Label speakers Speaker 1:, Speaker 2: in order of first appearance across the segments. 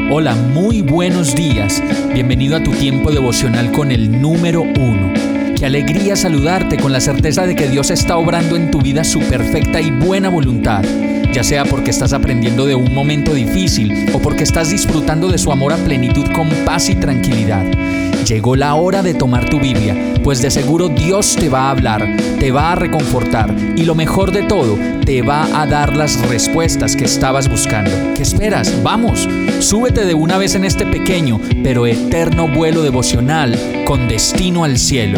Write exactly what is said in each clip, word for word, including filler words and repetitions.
Speaker 1: Hola, muy buenos días. Bienvenido a tu tiempo devocional con el número uno. Qué alegría saludarte con la certeza de que Dios está obrando en tu vida su perfecta y buena voluntad, ya sea porque estás aprendiendo de un momento difícil o porque estás disfrutando de su amor a plenitud con paz y tranquilidad. Llegó la hora de tomar tu Biblia, pues de seguro Dios te va a hablar, te va a reconfortar y lo mejor de todo, te va a dar las respuestas que estabas buscando. ¿Qué esperas? ¡Vamos! Súbete de una vez en este pequeño pero eterno vuelo devocional con destino al cielo.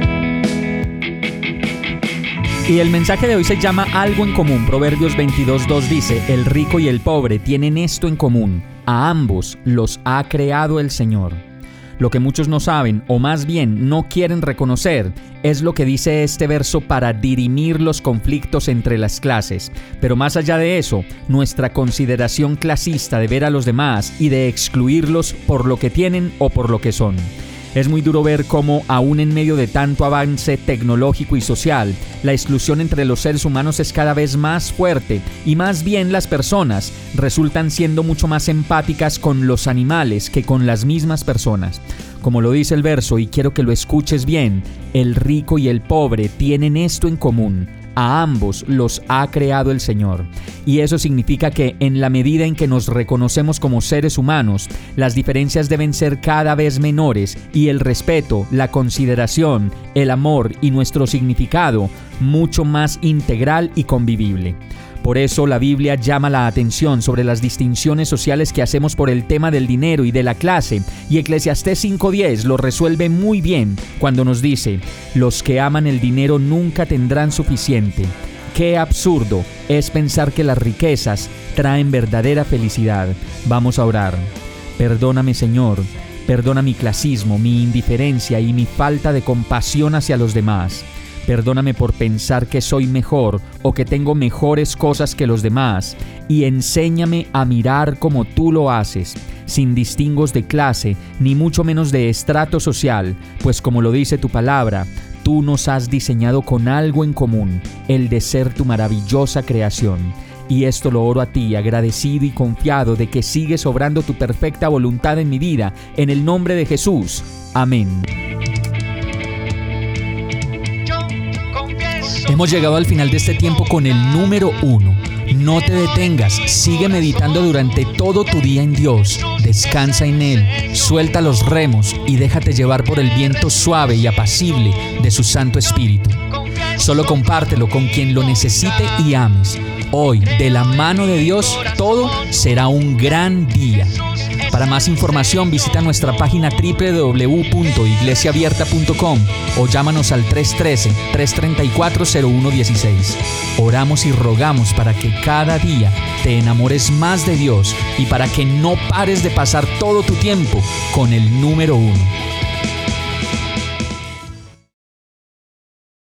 Speaker 1: Y el mensaje de hoy se llama Algo en común. Proverbios veintidós dos dice: el rico y el pobre tienen esto en común, a ambos los ha creado el Señor. Lo que muchos no saben, o más bien no quieren reconocer, es lo que dice este verso para dirimir los conflictos entre las clases. Pero más allá de eso, nuestra consideración clasista de ver a los demás y de excluirlos por lo que tienen o por lo que son. Es muy duro ver cómo, aún en medio de tanto avance tecnológico y social, la exclusión entre los seres humanos es cada vez más fuerte y más bien las personas resultan siendo mucho más empáticas con los animales que con las mismas personas. Como lo dice el verso, y quiero que lo escuches bien, el rico y el pobre tienen esto en común. A ambos los ha creado el Señor. Y eso significa que en la medida en que nos reconocemos como seres humanos, las diferencias deben ser cada vez menores y el respeto, la consideración, el amor y nuestro significado mucho más integral y convivible. Por eso la Biblia llama la atención sobre las distinciones sociales que hacemos por el tema del dinero y de la clase, y Eclesiastés cinco diez lo resuelve muy bien cuando nos dice: los que aman el dinero nunca tendrán suficiente. Qué absurdo es pensar que las riquezas traen verdadera felicidad. Vamos a orar. Perdóname, Señor, perdona mi clasismo, mi indiferencia y mi falta de compasión hacia los demás. Perdóname por pensar que soy mejor o que tengo mejores cosas que los demás, y enséñame a mirar como tú lo haces, sin distingos de clase, ni mucho menos de estrato social, pues como lo dice tu palabra, tú nos has diseñado con algo en común, el de ser tu maravillosa creación. Y esto lo oro a ti, agradecido y confiado de que sigues obrando tu perfecta voluntad en mi vida, en el nombre de Jesús. Amén. Hemos llegado al final de este tiempo con el número uno. No te detengas, sigue meditando durante todo tu día en Dios. Descansa en Él, suelta los remos y déjate llevar por el viento suave y apacible de su Santo Espíritu. Solo compártelo con quien lo necesite y ames. Hoy, de la mano de Dios, todo será un gran día. Para más información visita nuestra página doble u doble u doble u punto iglesia abierta punto com o llámanos al tres uno tres, tres tres cuatro, cero uno uno seis. Oramos y rogamos para que cada día te enamores más de Dios y para que no pares de pasar todo tu tiempo con el número uno.